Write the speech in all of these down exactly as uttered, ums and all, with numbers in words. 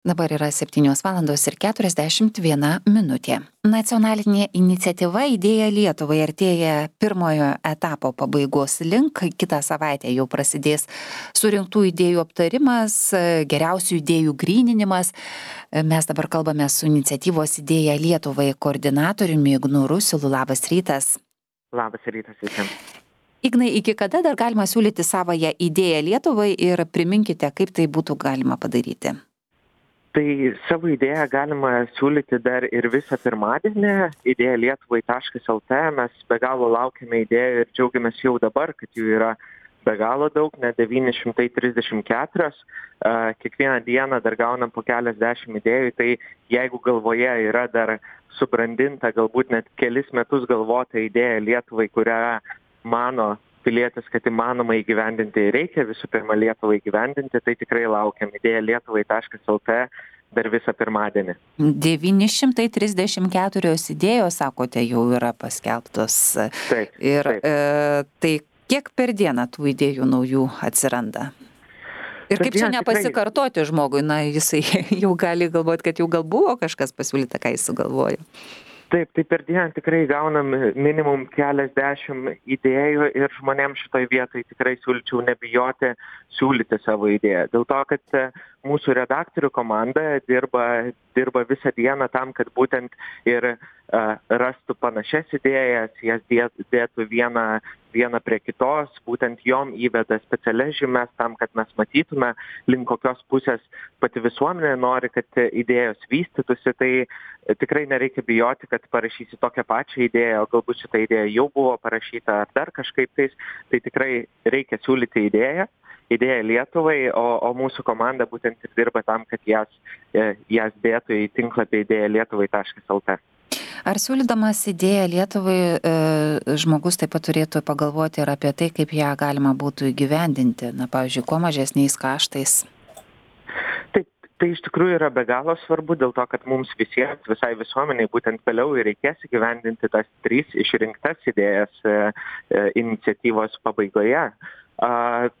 Dabar yra septynios valandos ir keturiasdešimt viena minutė. Nacionalinė iniciatyva Idėja Lietuvai artėja pirmojo etapo pabaigos link. Kitą savaitę jau prasidės surinktų idėjų aptarimas, geriausių idėjų gryninimas. Mes dabar kalbame su iniciatyvos Idėja Lietuvai koordinatoriumi Ignu Rusilu. Labas rytas. Labas rytas visiems. Ignai, iki kada dar galima siūlyti savąją idėją Lietuvai ir priminkite, kaip tai būtų galima padaryti? Tai savo idėją galima siūlyti dar ir visą pirmadienį, idėja lietuvai taškas lt. Mes be galo laukiame idėjų ir džiaugiamės jau dabar, kad jų yra be galo daug, net devyni šimtai trisdešimt keturios. Kiekvieną dieną dar gaunam po keliasdešimt idėjų, tai jeigu galvoje yra dar subrandinta, galbūt net kelis metus galvota idėja Lietuvai, kurią mano pilietis, kad įmanoma įgyvendinti reikia, visų pirma Lietuvai įgyvendinti, tai tikrai laukiam idėja lietuvai taškas lt dar visą pirmadienį. devyni šimtai trisdešimt keturios idėjos, sakote, jau yra paskelbtos. Taip, ir taip. E, tai kiek per dieną tų idėjų naujų atsiranda? Ir kaip čia nepasikartoti žmogui, na, jisai jau gali galvoti, kad jau gal buvo kažkas pasiūlyta, ką jis sugalvojo. Taip, tai per dieną tikrai gaunam minimum keliasdešimt idėjų ir žmonėms šitoj vietoj tikrai siūlyčiau nebijoti siūlyti savo idėją. Dėl to, kad mūsų redaktorių komanda dirba, dirba visą dieną tam, kad būtent ir uh, rastų panašias idėjas, jas dėtų vieną, vieną prie kitos, būtent jom įveda specialias žymes tam, kad mes matytume, link kokios pusės pati visuomenė nori, kad idėjos vystytųsi. Tai tikrai nereikia bijoti, kad parašysi tokią pačią idėją, o galbūt šitą idėją jau buvo parašyta ar dar kažkaip tais. Tai tikrai reikia siūlyti idėją. Idėja Lietuvai, o, o mūsų komanda būtent ir dirba tam, kad jas, jas dėtų į tinklapį idėja lietuvai taškas lt. Ar siūlydamas idėją Lietuvai e, žmogus taip pat turėtų pagalvoti ir apie tai, kaip ją galima būtų įgyvendinti, na, pavyzdžiui, kuo mažesniais kaštais? Taip, tai iš tikrųjų yra be galo svarbu, dėl to, kad mums visiems, visai visuomeniai, būtent vėliau ir reikės įgyvendinti tas trys išrinktas idėjas e, e, iniciatyvos pabaigoje. A,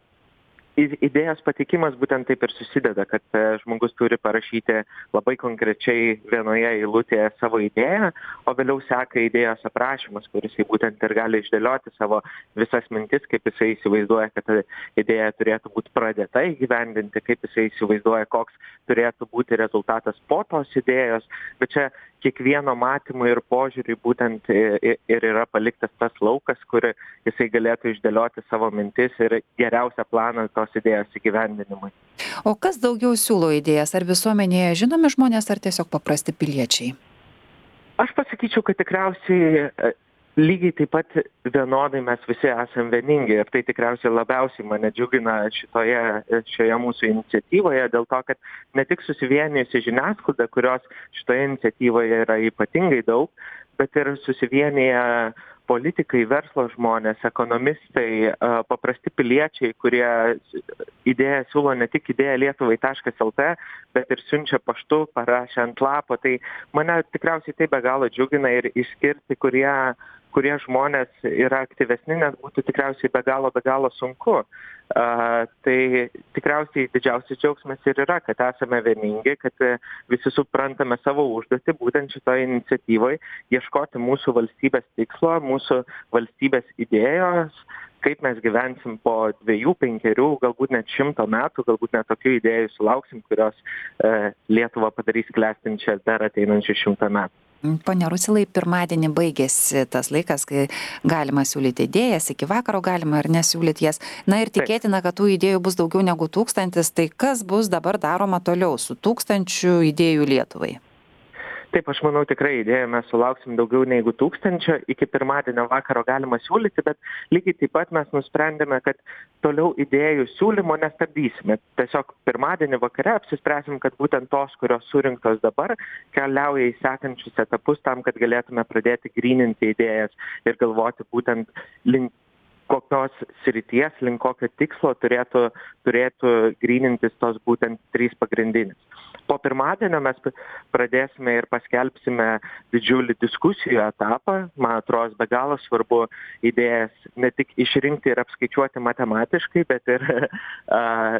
Idėjos patikimas būtent taip ir susideda, kad žmogus turi parašyti labai konkrečiai vienoje eilutėje savo idėją, o vėliau seka idėjos aprašymas, kuris būtent ir gali išdėlioti savo visas mintis, kaip jisai įsivaizduoja, kad idėja turėtų būti pradėta įgyvendinti, kaip jisai įsivaizduoja, koks turėtų būti rezultatas po tos idėjos, bet čia kiekvieno matymui ir požiūriui būtent ir yra paliktas tas laukas, kur jisai galėtų išdėlioti savo mintis ir geriausią planą tos idėjos įgyvendinimui. O kas daugiau siūlo idėjas? Ar visuomenėje žinomi žmonės, ar tiesiog paprasti piliečiai? Aš pasakyčiau, kad tikriausiai lygiai taip pat vienodai mes visi esam vieningi ir tai tikriausiai labiausiai mane džiugina šitoje, šioje mūsų iniciatyvoje, dėl to, kad ne tik susivienijusi žiniasklaida, kurios šitoje iniciatyvoje yra ypatingai daug, bet ir susivienyje politikai, verslo žmonės, ekonomistai, paprasti piliečiai, kurie idėją siūlo ne tik idėja lietuvai taškas lt, bet ir siunčia paštu, parašę ant lapo. Tai mane tikriausiai tai be galo džiugina ir išskirti, kurie, kurie žmonės yra aktyvesni, nes būtų tikriausiai be galo, be galo sunku. Uh, tai tikriausiai didžiausias džiaugsmas ir yra, kad esame vieningi, kad visi suprantame savo užduotį būtent šitoje iniciatyvoje, ieškoti mūsų valstybės tikslo, mūsų valstybės idėjos, kaip mes gyvensim po dviejų, penkerių, galbūt net šimto metų, galbūt net tokių idėjų sulauksim, kurios uh, Lietuvą padarys klestinčią dar ateinančių šimtą metų. Pone Rusilai, pirmadienį baigėsi tas laikas, kai galima siūlyti idėjas, iki vakaro galima ar nesiūlyti jas. Na ir tikėtina, kad tų idėjų bus daugiau negu tūkstantis, tai kas bus dabar daroma toliau su tūkstančiu idėjų Lietuvai? Taip, aš manau, tikrai idėjų mes sulauksim daugiau negu tūkstančio, iki pirmadienio vakaro galima siūlyti, bet lygiai taip pat mes nusprendėme, kad toliau idėjų siūlymo nestabdysime. Tiesiog pirmadienį vakare apsispręsim, kad būtent tos, kurios surinktos dabar, keliauja į sekančius etapus tam, kad galėtume pradėti gryninti idėjas ir galvoti būtent link kokios srities, link kokio tikslo turėtų, turėtų grynintis tos būtent trys pagrindinės. Po pirmadienio mes pradėsime ir paskelbsime didžiulį diskusijų etapą. Man atrodo, be galo svarbu idėjas ne tik išrinkti ir apskaičiuoti matematiškai, bet ir, uh,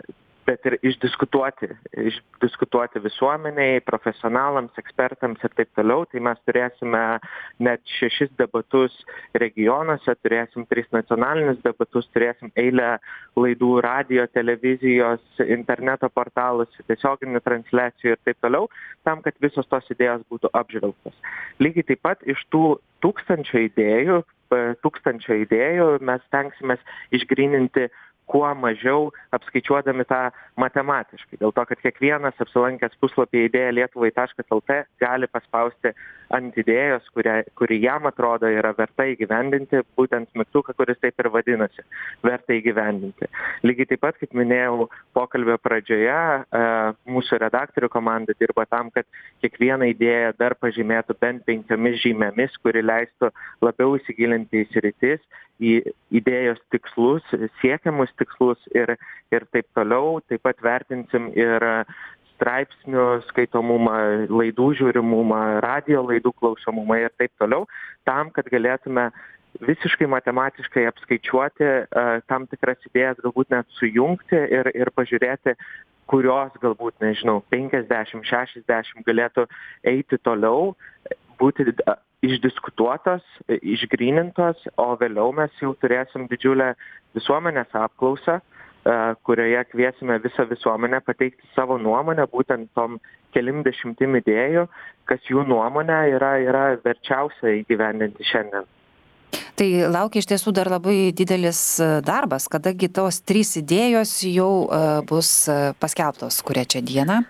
bet ir išdiskutuoti, išdiskutuoti visuomeniai, profesionalams, ekspertams ir taip toliau. Tai mes turėsime net šešis debatus regionuose, turėsim tris nacionalinius debatus, turėsim eilę laidų radijo, televizijos, interneto portaluose, tiesioginių transliacijų ir taip toliau, tam, kad visos tos idėjos būtų apžvelgtos. Lygiai taip pat iš tų tūkstančio idėjų, tūkstančio idėjų mes stengsimės išgryninti kuo mažiau, apskaičiuodami tą matematiškai. Dėl to, kad kiekvienas apsilankęs puslapyje idėja lietuvai taškas lt gali paspausti ant idėjos, kuria, kuri jam atrodo yra verta įgyvendinti, būtent mygtuką, kuris taip ir vadinasi, verta įgyvendinti. Lygiai taip pat, kaip minėjau pokalbio pradžioje, mūsų redaktorių komanda dirba tam, kad kiekvieną idėją dar pažymėtų bent penkiomis žymėmis, kuri leistų labiau įsigilinti į sritis, į idėjos tikslus, siekiamus tikslus ir, ir taip toliau. Taip pat vertinsim ir straipsnių skaitomumą, laidų žiūrimumą, radio laidų klausomumą ir taip toliau, tam, kad galėtume visiškai matematiškai apskaičiuoti uh, tam tikras idėjas, galbūt net sujungti ir, ir pažiūrėti, kurios galbūt, nežinau, penkiasdešimt, šešiasdešimt galėtų eiti toliau, būti uh, išdiskutuotos, išgrynintos, o vėliau mes jau turėsim didžiulę visuomenės apklausą, kurioje kviesime visą visuomenę pateikti savo nuomonę, būtent tom kelim dešimtim idėjų, kas jų nuomonė yra, yra verčiausia įgyvendinti šiandien. Tai laukia iš tiesų dar labai didelis darbas, kadagi tos trys idėjos jau bus paskelbtos, kurią čia dieną?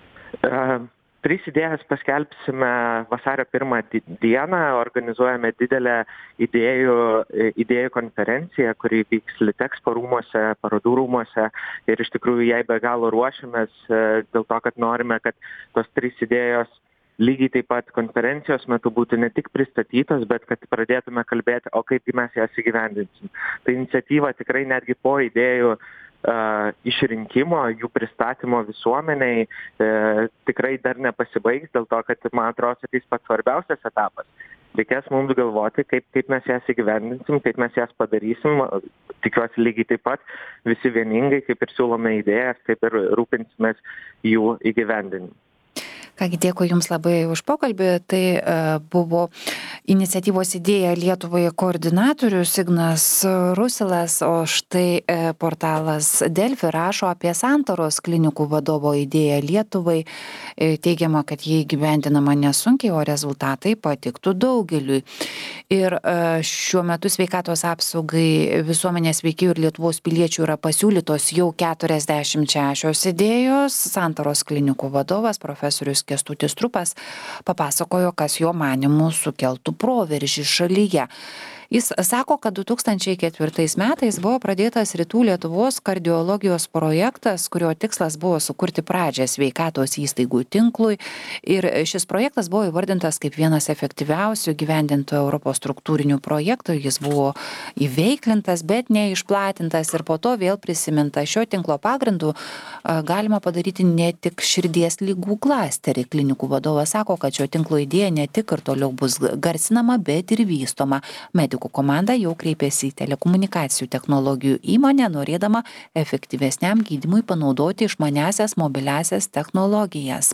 Uh, Tris idėjas paskelbsime vasario pirmą dieną, organizuojame didelę idėjų, idėjų konferenciją, kuri vyks Litexpo rūmuose, parodų rūmuose ir iš tikrųjų jai be galo ruošiamės dėl to, kad norime, kad tos trys idėjos lygiai taip pat konferencijos metu būtų ne tik pristatytos, bet kad pradėtume kalbėti, o kaip mes jas įgyvendinsim. Tai iniciatyva tikrai netgi po idėjų Uh, išrinkimo, jų pristatymo visuomeniai e, tikrai dar nepasibaigs, dėl to, kad, man atrodo, ateis pats svarbiausias etapas. Reikės mums galvoti, kaip, kaip mes jas įgyvendinsim, kaip mes jas padarysim. Tikiuosi lygiai taip pat visi vieningai, kaip ir siūlome idėjas, taip ir rūpinsimės jų įgyvendinimu. Kągi, dėkui Jums labai už pokalbį. Tai uh, buvo iniciatyvos idėja Lietuvai koordinatorius Ignas Rusilas, o štai uh, portalas Delfi rašo apie Santaros klinikų vadovo idėją Lietuvai. Uh, teigiama, kad jie įgyvendinama nesunkiai, o rezultatai patiktų daugeliui. Ir uh, šiuo metu sveikatos apsaugai visuomenės veikėjų ir Lietuvos piliečių yra pasiūlytos jau keturiasdešimt šešios idėjos. Santaros klinikų vadovas profesorius Kęstutis Trupas papasakojo, kas jo manymu sukeltų proveržį šalyje. Jis sako, kad du tūkstančiai ketvirtais metais buvo pradėtas Rytų Lietuvos kardiologijos projektas, kurio tikslas buvo sukurti pradžią sveikatos įstaigų tinklui. Ir šis projektas buvo įvardintas kaip vienas efektyviausių gyvendintų Europos struktūrinių projektų. Jis buvo įveiklintas, bet neišplatintas ir po to vėl prisiminta. Šio tinklo pagrindu galima padaryti ne tik širdies ligų klasterį. Klinikų vadovas sako, kad šio tinklo idėja ne tik ir toliau bus garsinama, bet ir vystoma. Medikų komanda jau kreipėsi į telekomunikacijų technologijų įmonę, norėdama efektyvesniam gydymui panaudoti išmaniasias mobiliasias technologijas.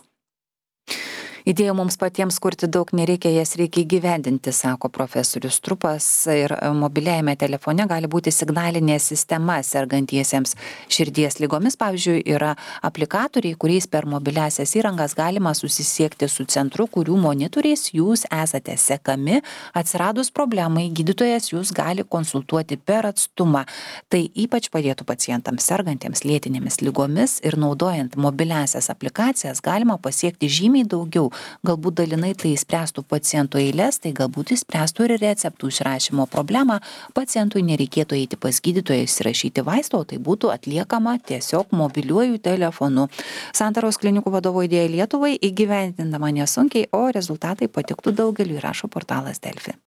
Idėjų mums patiems kurti daug nereikia, jas reikia įgyvendinti, sako profesorius Trupas. Ir mobiliajame telefone gali būti signalinė sistema sergantiesiems širdies ligomis. Pavyzdžiui, yra aplikatoriai, kuriais per mobiliasias įrangas galima susisiekti su centru, kurių monitoriais jūs esate sekami. Atsiradus problemai, gydytojas jūs gali konsultuoti per atstumą. Tai ypač padėtų pacientams sergantiems lėtinėmis ligomis ir naudojant mobiliasias aplikacijas galima pasiekti žymiai daugiau. Galbūt dalinai tai spręstų pacientų eiles, tai galbūt įspręstų ir receptų išrašymo problemą. Pacientui nereikėtų eiti pas gydytoją įsirašyti vaisto, o tai būtų atliekama tiesiog mobiliuoju telefonu. Santaros klinikų vadovo idėja Lietuvai įgyvendinama nesunkiai, o rezultatai patiktų daugeliui, rašo portalas Delfi.